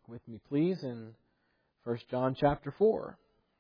with me, please, in 1 John chapter 4.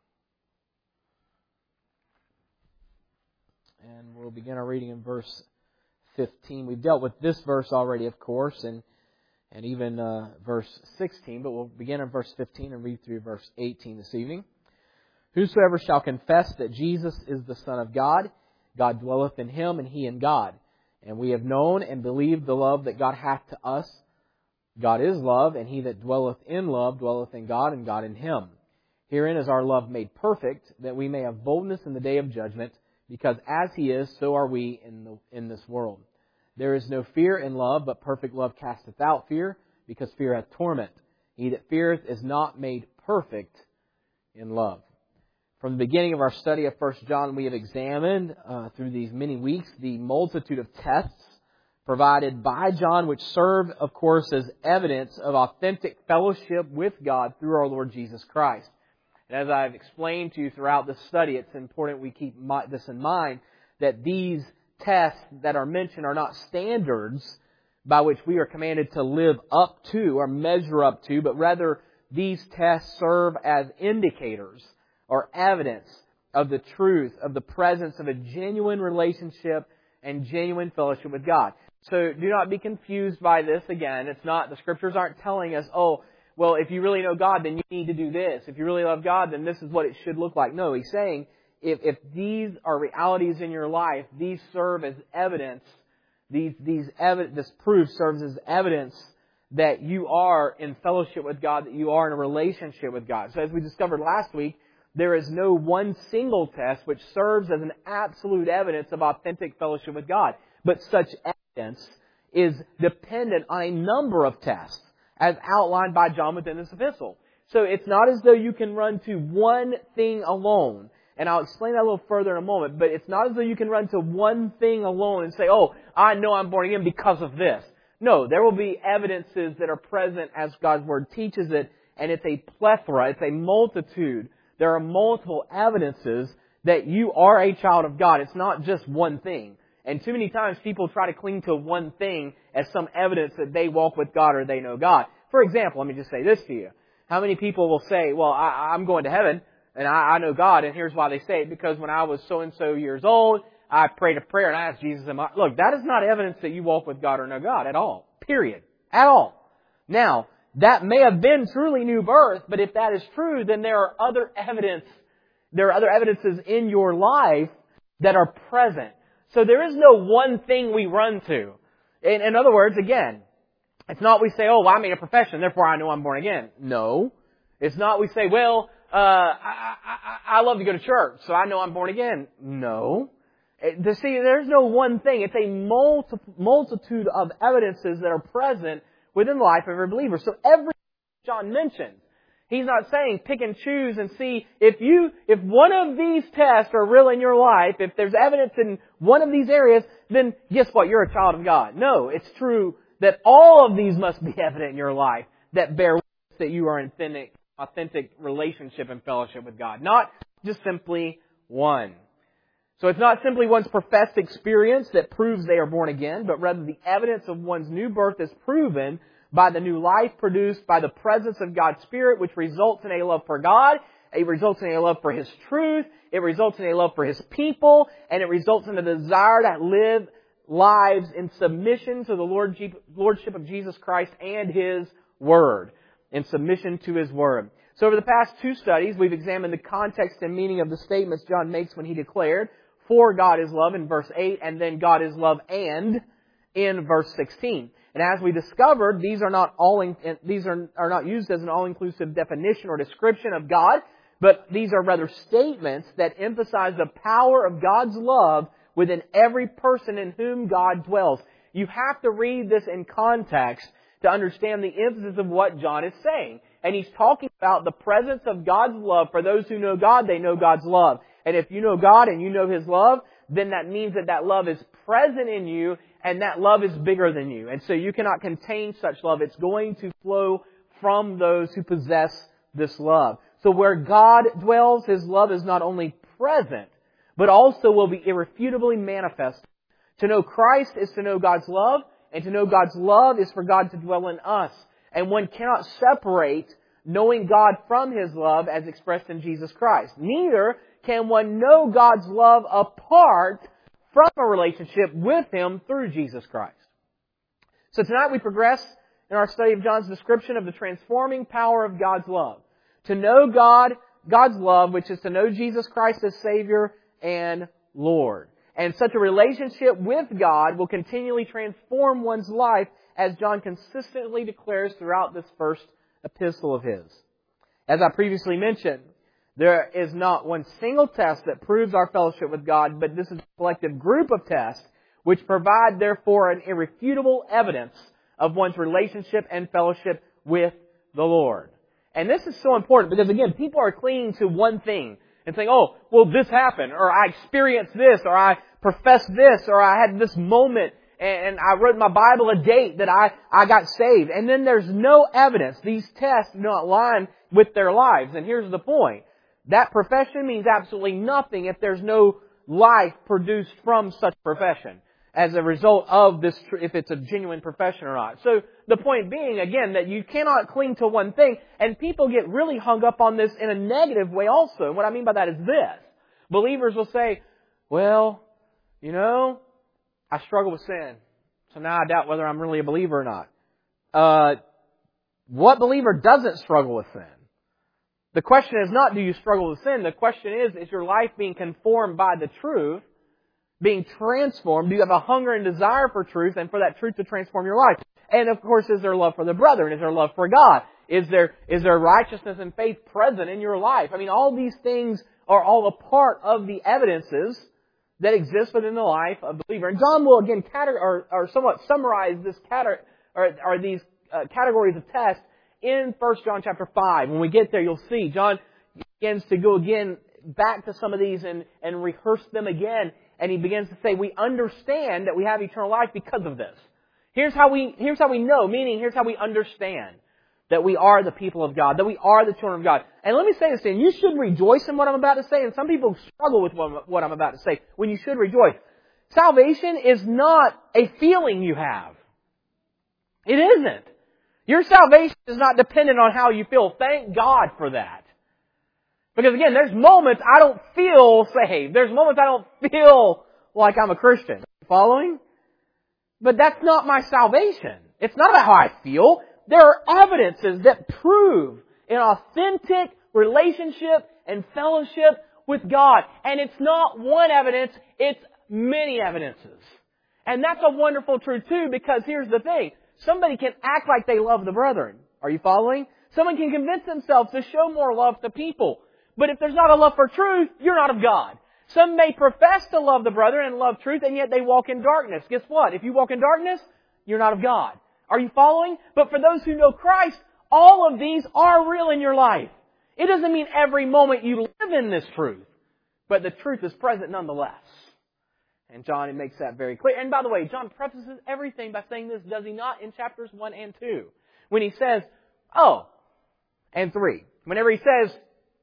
And we'll begin our reading in verse 15. We've dealt with this verse already, of course, and even verse 16, but we'll begin in verse 15 and read through verse 18 this evening. Whosoever shall confess that Jesus is the Son of God, God dwelleth in him, and he in God. And we have known and believed the love that God hath to us. God is love, and he that dwelleth in love dwelleth in God, and God in him. Herein is our love made perfect, that we may have boldness in the day of judgment, because as he is, so are we in this world. There is no fear in love, but perfect love casteth out fear, because fear hath torment. He that feareth is not made perfect in love. From the beginning of our study of 1 John, we have examined through these many weeks the multitude of tests provided by John, which serve, of course, as evidence of authentic fellowship with God through our Lord Jesus Christ. And as I've explained to you throughout this study, it's important we keep this in mind, that these tests that are mentioned are not standards by which we are commanded to live up to or measure up to, but rather these tests serve as indicators or evidence of the truth, of the presence of a genuine relationship and genuine fellowship with God. So do not be confused by this. Again, it's not, the Scriptures aren't telling us, oh, well, if you really know God, then you need to do this. If you really love God, then this is what it should look like. No, He's saying, if these are realities in your life, these serve as evidence, this proof serves as evidence that you are in fellowship with God, that you are in a relationship with God. So as we discovered last week, there is no one single test which serves as an absolute evidence of authentic fellowship with God. But such evidence is dependent on a number of tests, as outlined by John within this epistle. So it's not as though you can run to one thing alone. And I'll explain that a little further in a moment. But it's not as though you can run to one thing alone and say, oh, I know I'm born again because of this. No, there will be evidences that are present as God's Word teaches it. And it's a plethora, it's a multitude. There are multiple evidences that you are a child of God. It's not just one thing. And too many times people try to cling to one thing as some evidence that they walk with God or they know God. For example, let me just say this to you. How many people will say, well, I'm going to heaven and I know God, and here's why they say it, because when I was so-and-so years old, I prayed a prayer and I asked Jesus in my... Look, that is not evidence that you walk with God or know God at all. Period. At all. Now, that may have been truly new birth, but if that is true, then there are other evidences in your life that are present. So there is no one thing we run to. In other words, again, it's not we say, oh, well, I made a profession, therefore I know I'm born again. No. It's not we say, well, I love to go to church, so I know I'm born again. No. See, there's no one thing. It's a multitude of evidences that are present within the life of every believer. So every John mentioned, he's not saying pick and choose and see if one of these tests are real in your life, if there's evidence in one of these areas, then guess what? You're a child of God. No, it's true that all of these must be evident in your life that bear witness that you are in authentic relationship and fellowship with God. Not just simply one. So it's not simply one's professed experience that proves they are born again, but rather the evidence of one's new birth is proven by the new life produced by the presence of God's Spirit, which results in a love for God, it results in a love for His truth, it results in a love for His people, and it results in a desire to live lives in submission to the Lordship of Jesus Christ and His Word, in submission to His Word. So over the past two studies, we've examined the context and meaning of the statements John makes when he declared, for God is love in verse 8, and then God is love and in verse 16. And as we discovered, these are not used as an all-inclusive definition or description of God, but these are rather statements that emphasize the power of God's love within every person in whom God dwells. You have to read this in context to understand the emphasis of what John is saying. And he's talking about the presence of God's love. For those who know God, they know God's love. And if you know God and you know His love, then that means that love is present in you, and that love is bigger than you. And so you cannot contain such love. It's going to flow from those who possess this love. So where God dwells, His love is not only present, but also will be irrefutably manifest. To know Christ is to know God's love, and to know God's love is for God to dwell in us. And one cannot separate knowing God from His love as expressed in Jesus Christ. Neither can one know God's love apart from a relationship with Him through Jesus Christ. So tonight we progress in our study of John's description of the transforming power of God's love. To know God's love, which is to know Jesus Christ as Savior and Lord. And such a relationship with God will continually transform one's life, as John consistently declares throughout this first epistle of his. As I previously mentioned, there is not one single test that proves our fellowship with God, but this is a collective group of tests which provide, therefore, an irrefutable evidence of one's relationship and fellowship with the Lord. And this is so important because, again, people are clinging to one thing and saying, oh, well, this happened, or I experienced this, or I professed this, or I had this moment, and I wrote in my Bible a date that I got saved. And then there's no evidence. These tests do not align with their lives. And here's the point. That profession means absolutely nothing if there's no life produced from such profession as a result of this, if it's a genuine profession or not. So the point being, again, that you cannot cling to one thing, and people get really hung up on this in a negative way also. And what I mean by that is this. Believers will say, well, you know, I struggle with sin, so now I doubt whether I'm really a believer or not. What believer doesn't struggle with sin? The question is not, do you struggle with sin? The question is your life being conformed by the truth, being transformed? Do you have a hunger and desire for truth and for that truth to transform your life? And of course, is there love for the brethren? Is there love for God? Is there righteousness and faith present in your life? I mean, all these things are all a part of the evidences that exist within the life of the believer. And John will again or somewhat summarize these categories of tests in 1 John chapter 5. When we get there, you'll see John begins to go again back to some of these and rehearse them again. And he begins to say, we understand that we have eternal life because of this. Here's how we know, meaning here's how we understand that we are the people of God, that we are the children of God. And let me say this to you, you should rejoice in what I'm about to say, and some people struggle with what I'm about to say, when you should rejoice. Salvation is not a feeling you have. It isn't. Your salvation is not dependent on how you feel. Thank God for that. Because again, there's moments I don't feel saved. There's moments I don't feel like I'm a Christian. Following? But that's not my salvation. It's not about how I feel. There are evidences that prove an authentic relationship and fellowship with God. And it's not one evidence, it's many evidences. And that's a wonderful truth too, because here's the thing. Somebody can act like they love the brethren. Are you following? Someone can convince themselves to show more love to people. But if there's not a love for truth, you're not of God. Some may profess to love the brethren and love truth, and yet they walk in darkness. Guess what? If you walk in darkness, you're not of God. Are you following? But for those who know Christ, all of these are real in your life. It doesn't mean every moment you live in this truth, but the truth is present nonetheless. And John makes that very clear. And by the way, John prefaces everything by saying this, does he not, in chapters 1 and 2? When he says, and 3. Whenever he says,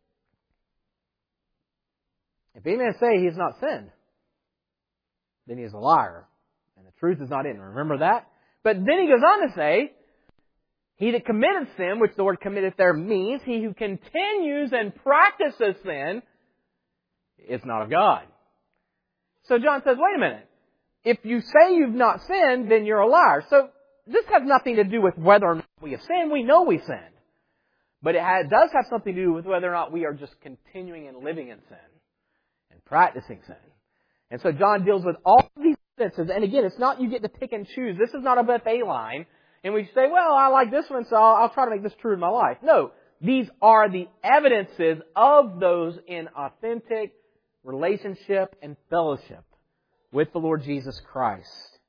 if any man say he has not sinned, then he is a liar, and the truth is not in him. Remember that? But then he goes on to say, he that committeth sin, which the word committeth there means, he who continues and practices sin, is not of God. So John says, wait a minute. If you say you've not sinned, then you're a liar. So this has nothing to do with whether or not we have sinned. We know we sinned. But it does have something to do with whether or not we are just continuing and living in sin and practicing sin. And so John deals with all of these senses. And again, it's not you get to pick and choose. This is not a buffet line. And we say, well, I like this one, so I'll try to make this true in my life. No, these are the evidences of those in authentic relationship and fellowship with the Lord Jesus Christ.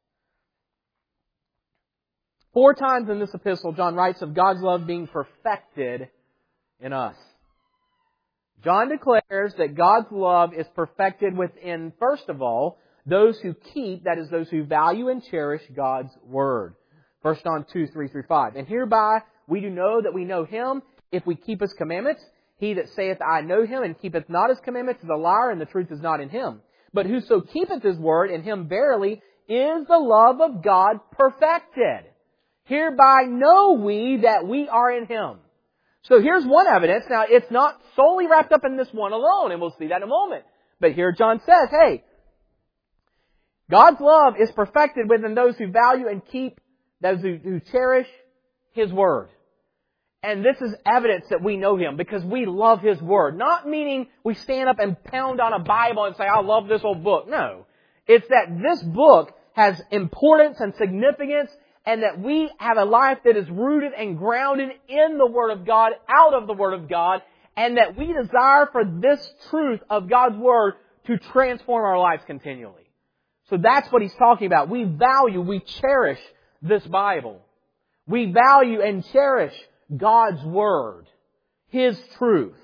4 times in this epistle, John writes of God's love being perfected in us. John declares that God's love is perfected within, first of all, those who keep, that is, those who value and cherish God's Word. 1 John 2:3-5. And hereby we do know that we know Him if we keep His commandments. He that saith, I know Him, and keepeth not His commandments is a liar, and the truth is not in him. But whoso keepeth His word, in him verily is the love of God perfected. Hereby know we that we are in Him. So here's one evidence. Now, it's not solely wrapped up in this one alone, and we'll see that in a moment. But here John says, hey, God's love is perfected within those who value and keep, those who cherish His Word. And this is evidence that we know Him because we love His Word. Not meaning we stand up and pound on a Bible and say, I love this old book. No. It's that this book has importance and significance and that we have a life that is rooted and grounded in the Word of God, out of the Word of God, and that we desire for this truth of God's Word to transform our lives continually. So that's what he's talking about. We value, we cherish this Bible. We value and cherish God's Word, His truth.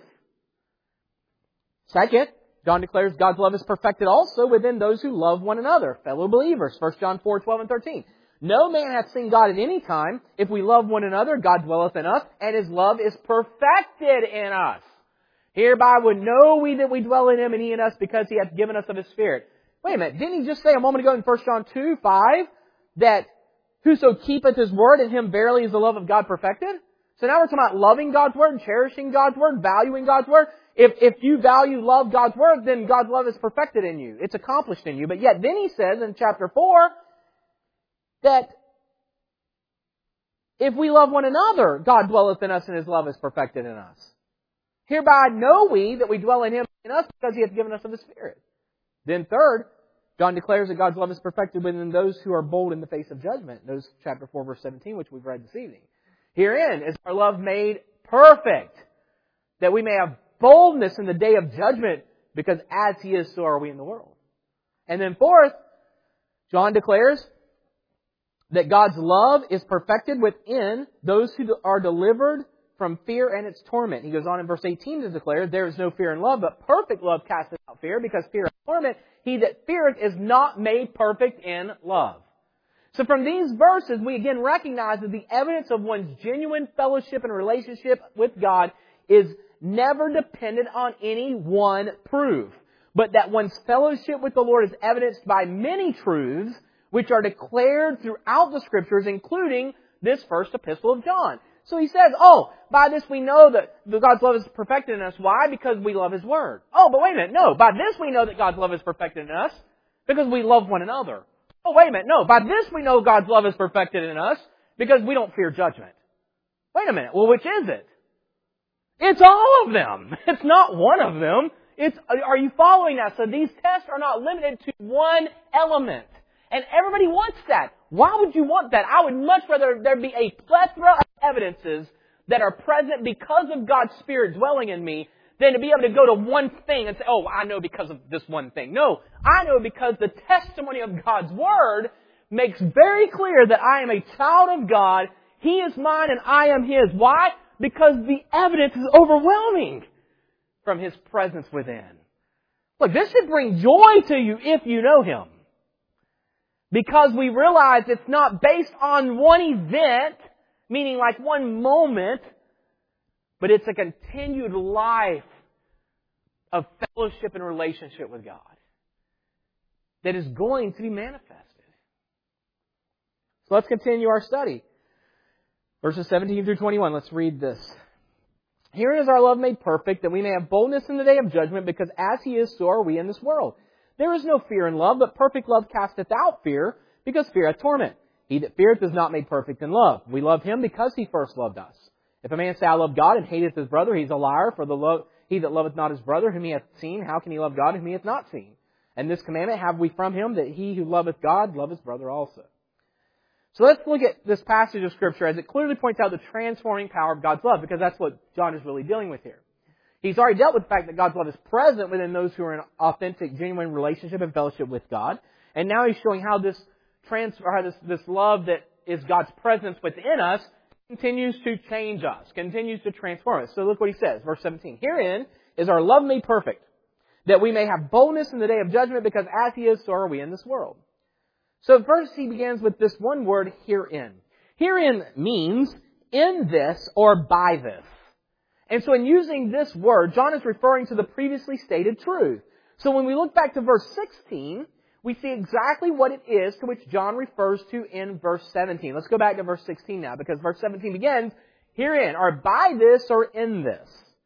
Second, John declares God's love is perfected also within those who love one another, fellow believers. 1 John 4:12 and 13. No man hath seen God at any time. If we love one another, God dwelleth in us, and His love is perfected in us. Hereby would know we that we dwell in Him and He in us, because He hath given us of His Spirit. Wait a minute, didn't He just say a moment ago in 1 John 2:5 that whoso keepeth His word, in him verily is the love of God perfected? So now we're talking about loving God's Word, cherishing God's Word, valuing God's Word. If you value, love God's Word, then God's love is perfected in you. It's accomplished in you. But yet then he says in chapter 4 that if we love one another, God dwelleth in us and His love is perfected in us. Hereby know we that we dwell in Him and in us, because He hath given us of His Spirit. Then third, John declares that God's love is perfected within those who are bold in the face of judgment. Those chapter 4 verse 17, which we've read this evening. Herein is our love made perfect, that we may have boldness in the day of judgment, because as He is, so are we in the world. And then fourth, John declares that God's love is perfected within those who are delivered from fear and its torment. He goes on in verse 18 to declare, there is no fear in love, but perfect love casteth out fear, because fear and torment, he that feareth is not made perfect in love. So from these verses, we again recognize that the evidence of one's genuine fellowship and relationship with God is never dependent on any one proof, but that one's fellowship with the Lord is evidenced by many truths which are declared throughout the Scriptures, including this first epistle of John. So he says, by this we know that God's love is perfected in us. Why? Because we love His Word. Oh, but wait a minute. No, by this we know that God's love is perfected in us, because we love one another. Oh, wait a minute. No, by this we know God's love is perfected in us, because we don't fear judgment. Wait a minute. Well, which is it? It's all of them. It's not one of them. Are you following that? So these tests are not limited to one element. And everybody wants that. Why would you want that? I would much rather there be a plethora of evidences that are present because of God's Spirit dwelling in me than to be able to go to one thing and say, I know because of this one thing. No, I know because the testimony of God's Word makes very clear that I am a child of God. He is mine and I am His. Why? Because the evidence is overwhelming from His presence within. Look, this should bring joy to you if you know Him. Because we realize it's not based on one event, meaning like one moment, but it's a continued life of fellowship and relationship with God that is going to be manifested. So let's continue our study. Verses 17 through 21, let's read this. Herein is our love made perfect, that we may have boldness in the day of judgment, because as He is, so are we in this world. There is no fear in love, but perfect love casteth out fear, because fear hath torment. He that feareth is not made perfect in love. We love Him because He first loved us. If a man say, I love God, and hateth his brother, he is a liar, for he that loveth not his brother, whom he hath seen, how can he love God, whom he hath not seen? And this commandment have we from Him, that he who loveth God, love his brother also. So let's look at this passage of Scripture as it clearly points out the transforming power of God's love, because that's what John is really dealing with here. He's already dealt with the fact that God's love is present within those who are in authentic, genuine relationship and fellowship with God. And now he's showing how this love that is God's presence within us continues to change us, continues to transform us. So look what he says, verse 17. Herein is our love made perfect, that we may have boldness in the day of judgment, because as He is, so are we in this world. So first he begins with this one word, herein. Herein means in this or by this. And so in using this word, John is referring to the previously stated truth. So when we look back to verse 16, we see exactly what it is to which John refers to in verse 17. Let's go back to verse 16 now, because verse 17 begins, herein, or by this, or in this.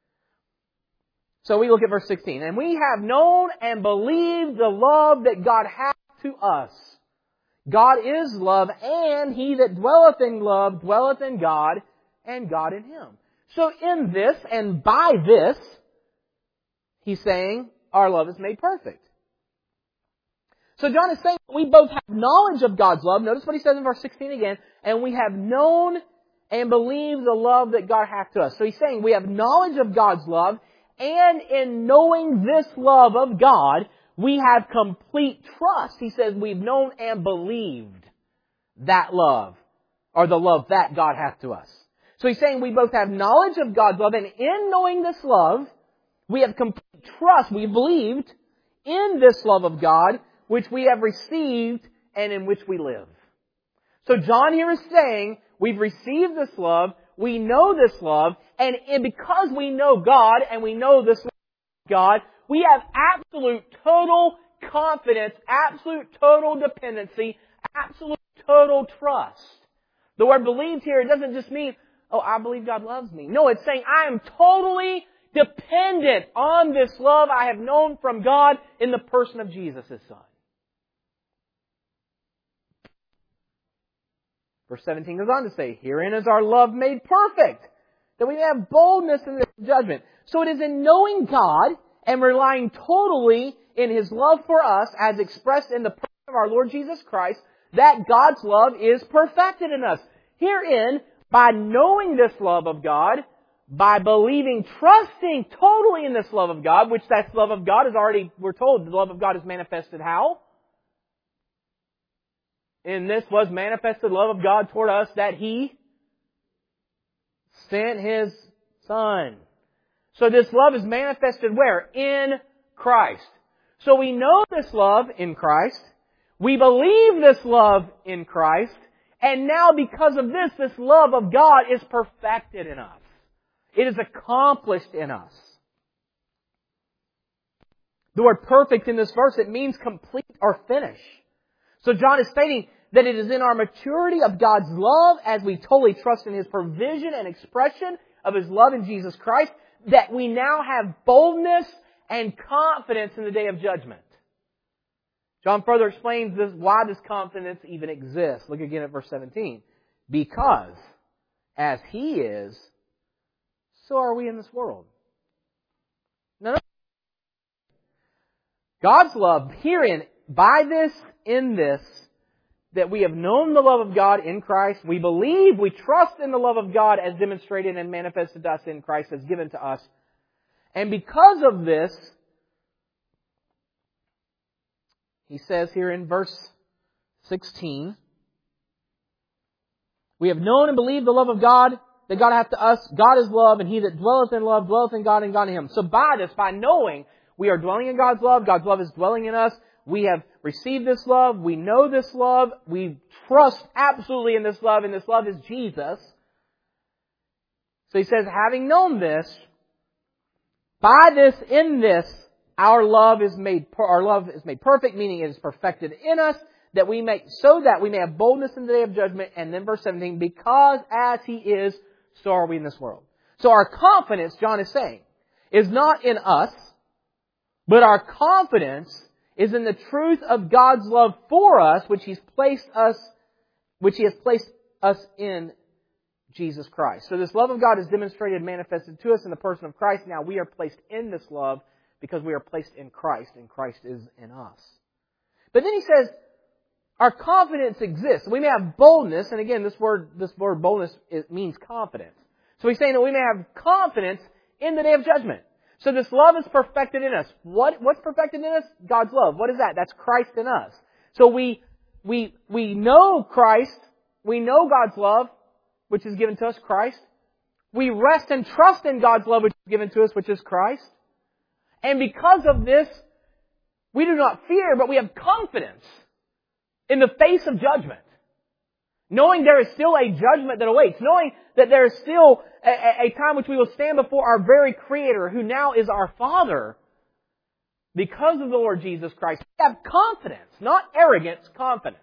So we look at verse 16. And we have known and believed the love that God hath to us. God is love, and he that dwelleth in love dwelleth in God, and God in him. So in this, and by this, he's saying, our love is made perfect. So John is saying we both have knowledge of God's love. Notice what he says in verse 16 again. And we have known and believed the love that God hath to us. So he's saying we have knowledge of God's love, and in knowing this love of God, we have complete trust. He says we've known and believed that love, or the love that God hath to us. So he's saying we both have knowledge of God's love, and in knowing this love, we have complete trust. We believed in this love of God, which we have received and in which we live. So John here is saying we've received this love, we know this love, and because we know God and we know this love of God, we have absolute total confidence, absolute total dependency, absolute total trust. The word believed here, it doesn't just mean, oh, I believe God loves me. No, it's saying I am totally dependent on this love I have known from God in the person of Jesus, His Son. Verse 17 goes on to say, herein is our love made perfect, that we may have boldness in the judgment. So it is in knowing God and relying totally in His love for us, as expressed in the person of our Lord Jesus Christ, that God's love is perfected in us. Herein, by knowing this love of God, by believing, trusting totally in this love of God, which that love of God is already, we're told, the love of God is manifested how? In this was manifested love of God toward us, that He sent His Son. So this love is manifested where? In Christ. So we know this love in Christ. We believe this love in Christ. And now because of this, this love of God is perfected in us. It is accomplished in us. The word perfect in this verse, it means complete or finish. So John is stating that it is in our maturity of God's love, as we totally trust in His provision and expression of His love in Jesus Christ, that we now have boldness and confidence in the day of judgment. John further explains why this confidence even exists. Look again at verse 17. Because as He is, so are we in this world. Now, God's love herein, by this, in this, that we have known the love of God in Christ. We believe, we trust in the love of God as demonstrated and manifested to us in Christ, as given to us. And because of this, he says here in verse 16, we have known and believed the love of God that God hath to us. God is love, and he that dwelleth in love dwelleth in God, and God in him. So by this, by knowing we are dwelling in God's love is dwelling in us, we have received this love, we know this love, we trust absolutely in this love, and this love is Jesus. So he says, having known this, by this, in this, our love is made perfect, meaning it is perfected in us, so that we may have boldness in the day of judgment. And then verse 17, because as He is, so are we in this world. So our confidence, John is saying, is not in us, but our confidence is in the truth of God's love for us, which He has placed us in Jesus Christ. So this love of God is demonstrated and manifested to us in the person of Christ. Now we are placed in this love because we are placed in Christ, and Christ is in us. But then he says, our confidence exists. We may have boldness, and again, this word boldness, it means confidence. So he's saying that we may have confidence in the day of judgment. So this love is perfected in us. What's perfected in us? God's love. What is that? That's Christ in us. So we know Christ. We know God's love, which is given to us, Christ. We rest and trust in God's love, which is given to us, which is Christ. And because of this, we do not fear, but we have confidence in the face of judgment. Knowing there is still a judgment that awaits. Knowing that there is still a time which we will stand before our very Creator, who now is our Father. because of the Lord Jesus Christ, we have confidence, not arrogance, confidence.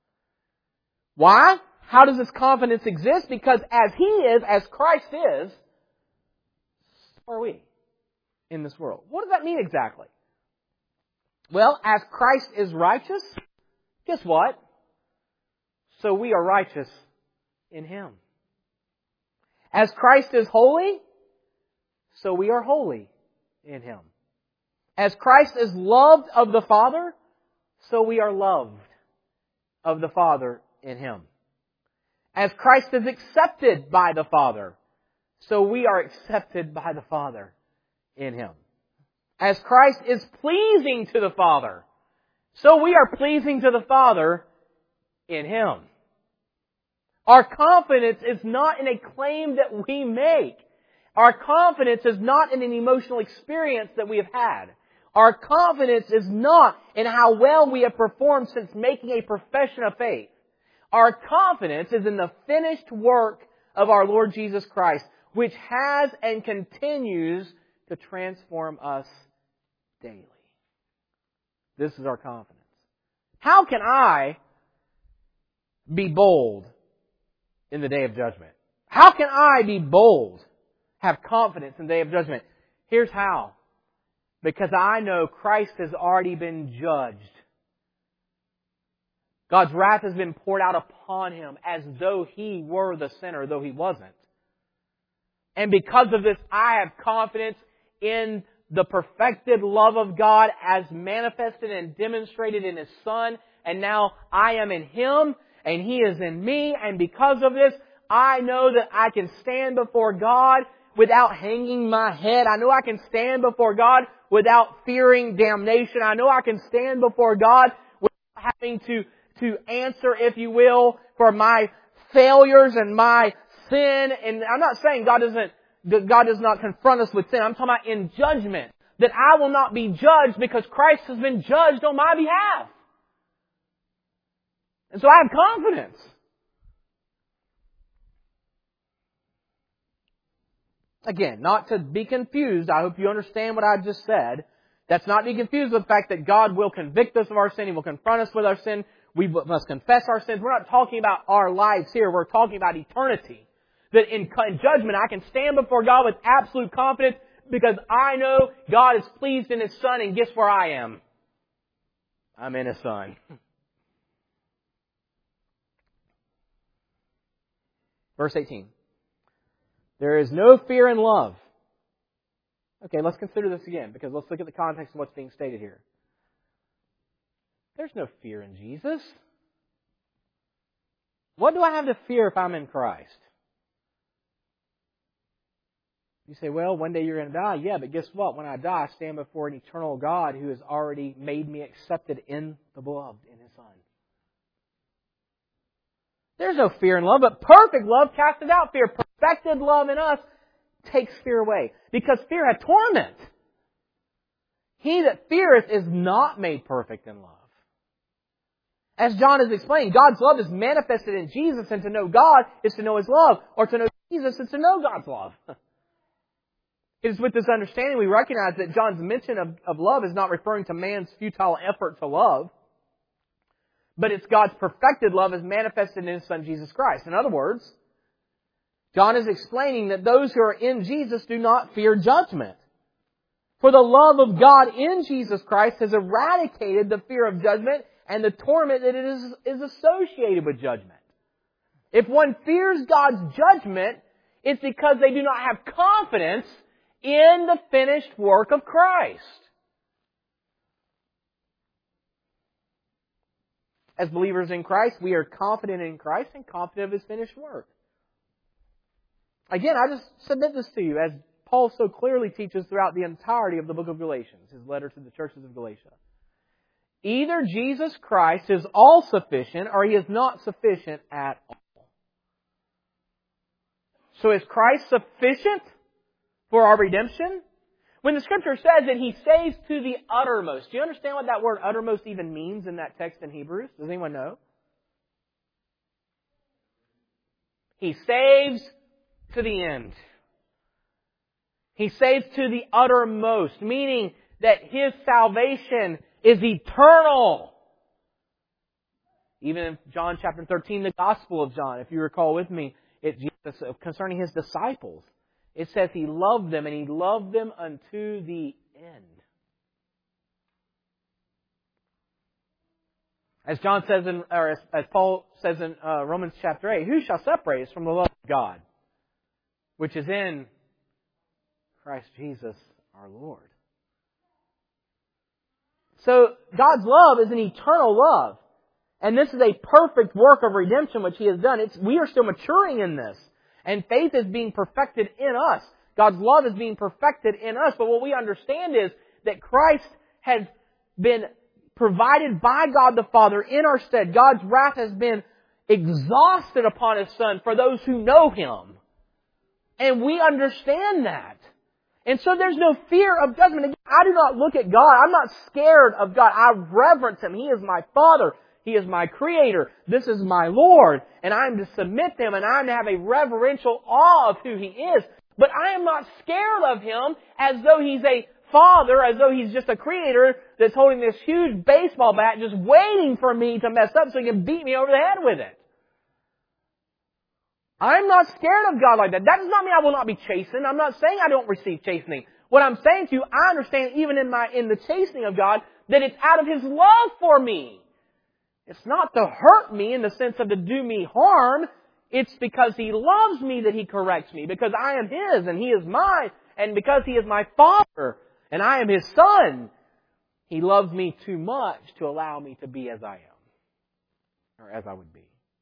Why? How does this confidence exist? Because as He is, as Christ is, so are we in this world. What does that mean exactly? Well, as Christ is righteous, guess what? So we are righteous in Him. As Christ is holy, so we are holy in Him. As Christ is loved of the Father, so we are loved of the Father in Him. As Christ is accepted by the Father, so we are accepted by the Father in Him. As Christ is pleasing to the Father, so we are pleasing to the Father in Him. Our confidence is not in a claim that we make. Our confidence is not in an emotional experience that we have had. Our confidence is not in how well we have performed since making a profession of faith. Our confidence is in the finished work of our Lord Jesus Christ, which has and continues to transform us daily. This is our confidence. How can I be bold in the day of judgment? How can I be bold, have confidence in the day of judgment? Here's how. Because I know Christ has already been judged. God's wrath has been poured out upon Him as though He were the sinner, though He wasn't. And because of this, I have confidence in the perfected love of God as manifested and demonstrated in His Son. And now I am in Him and He is in me. And because of this, I know that I can stand before God without hanging my head. I know I can stand before God without fearing damnation. I know I can stand before God without having to answer, if you will, for my failures and my sin. And I'm not saying God does not confront us with sin. I'm talking about in judgment. That I will not be judged because Christ has been judged on my behalf. And so I have confidence. Again, not to be confused. I hope you understand what I just said. That's not to be confused with the fact that God will convict us of our sin. He will confront us with our sin. We must confess our sins. We're not talking about our lives here. We're talking about eternity. That in judgment, I can stand before God with absolute confidence because I know God is pleased in His Son, and guess where I am? I'm in His Son. Verse 18. There is no fear in love. Okay, let's consider this again, because let's look at the context of what's being stated here. There's no fear in Jesus. What do I have to fear if I'm in Christ? You say, well, one day you're going to die. Yeah, but guess what? When I die, I stand before an eternal God who has already made me accepted in the beloved, in His Son. There's no fear in love, but perfect love casteth out fear. Perfected love in us takes fear away. Because fear hath torment. He that feareth is not made perfect in love. As John has explained, God's love is manifested in Jesus, and to know God is to know His love. Or to know Jesus is to know God's love. It is with this understanding we recognize that John's mention of love is not referring to man's futile effort to love, but it's God's perfected love as manifested in His Son Jesus Christ. In other words, John is explaining that those who are in Jesus do not fear judgment. For the love of God in Jesus Christ has eradicated the fear of judgment and the torment that is associated with judgment. If one fears God's judgment, it's because they do not have confidence in the finished work of Christ. As believers in Christ, we are confident in Christ and confident of His finished work. Again, I just submit this to you, as Paul so clearly teaches throughout the entirety of the book of Galatians, his letter to the churches of Galatia. Either Jesus Christ is all sufficient or He is not sufficient at all. So is Christ sufficient for our redemption? When the Scripture says that He saves to the uttermost, do you understand what that word uttermost even means in that text in Hebrews? Does anyone know? He saves to the end. He saves to the uttermost, meaning that His salvation is eternal. Even in John chapter 13, the Gospel of John, if you recall with me, Jesus, concerning His disciples, it says He loved them, and He loved them unto the end. As John says, as Paul says in Romans chapter 8, who shall separate us from the love of God, which is in Christ Jesus our Lord? So God's love is an eternal love. And this is a perfect work of redemption which He has done. We are still maturing in this. And faith is being perfected in us. God's love is being perfected in us. But what we understand is that Christ has been provided by God the Father in our stead. God's wrath has been exhausted upon His Son for those who know Him. And we understand that. And so there's no fear of judgment. Again, I do not look at God. I'm not scared of God. I reverence Him. He is my Father. He is my Creator. This is my Lord. And I am to submit to Him, and I am to have a reverential awe of who He is. But I am not scared of Him as though He's a Father, as though He's just a Creator that's holding this huge baseball bat just waiting for me to mess up so He can beat me over the head with it. I'm not scared of God like that. That does not mean I will not be chastened. I'm not saying I don't receive chastening. What I'm saying to you, I understand even in the chastening of God that it's out of His love for me. It's not to hurt me in the sense of to do me harm. It's because He loves me that He corrects me. Because I am His and He is mine. And because He is my Father and I am His Son, He loves me too much to allow me to be as I am. Or as I would be.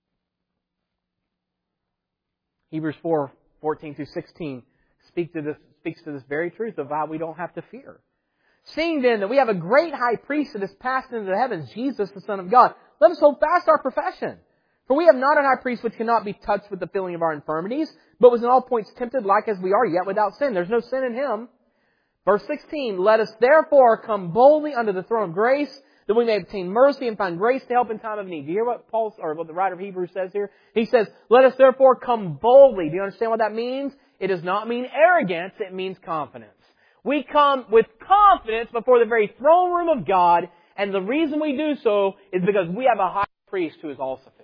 Hebrews 4:14-16 speaks to this very truth of how we don't have to fear. Seeing then that we have a great high priest that has passed into the heavens, Jesus, the Son of God, let us hold fast our profession. For we have not an high priest which cannot be touched with the feeling of our infirmities, but was in all points tempted like as we are, yet without sin. There's no sin in Him. Verse 16, let us therefore come boldly unto the throne of grace, that we may obtain mercy and find grace to help in time of need. Do you hear what what the writer of Hebrews says here? He says, let us therefore come boldly. Do you understand what that means? It does not mean arrogance, it means confidence. We come with confidence before the very throne room of God, and the reason we do so is because we have a high priest who is all sufficient.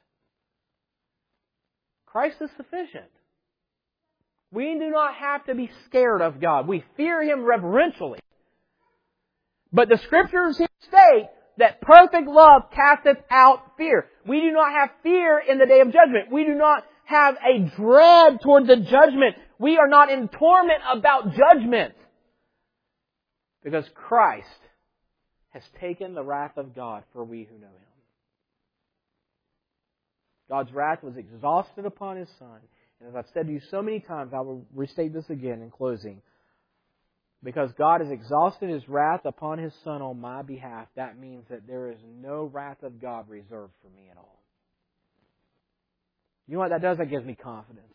Christ is sufficient. We do not have to be scared of God. We fear Him reverentially. But the Scriptures here state that perfect love casteth out fear. We do not have fear in the day of judgment. We do not have a dread toward the judgment. We are not in torment about judgment. Because Christ has taken the wrath of God for we who know Him. God's wrath was exhausted upon His Son. And as I've said to you so many times, I will restate this again in closing. Because God has exhausted His wrath upon His Son on my behalf, that means that there is no wrath of God reserved for me at all. You know what that does? That gives me confidence.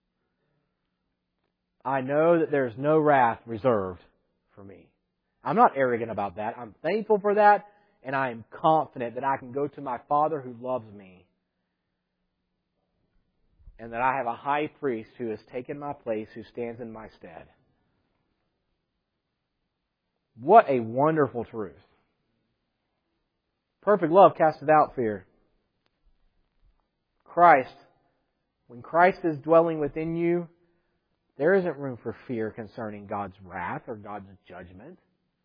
I know that there is no wrath reserved for me. I'm not arrogant about that. I'm thankful for that, and I am confident that I can go to my Father who loves me, and that I have a high priest who has taken my place, who stands in my stead. What a wonderful truth. Perfect love casteth out fear. Christ, when Christ is dwelling within you, there isn't room for fear concerning God's wrath or God's judgment.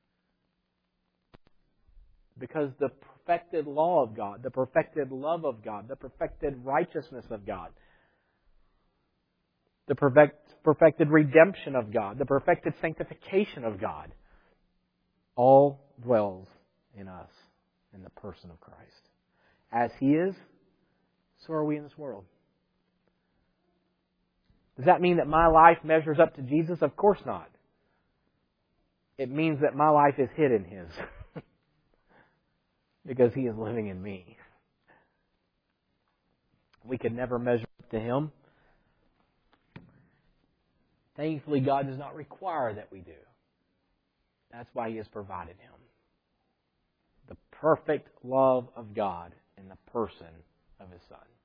Because the perfected law of God, the perfected love of God, the perfected righteousness of God, the perfected redemption of God, the perfected sanctification of God, all dwells in us, in the person of Christ. As He is, so are we in this world. Does that mean that my life measures up to Jesus? Of course not. It means that my life is hid in His. Because He is living in me. We could never measure up to Him. Thankfully, God does not require that we do. That's why He has provided Him. The perfect love of God in the person of His Son.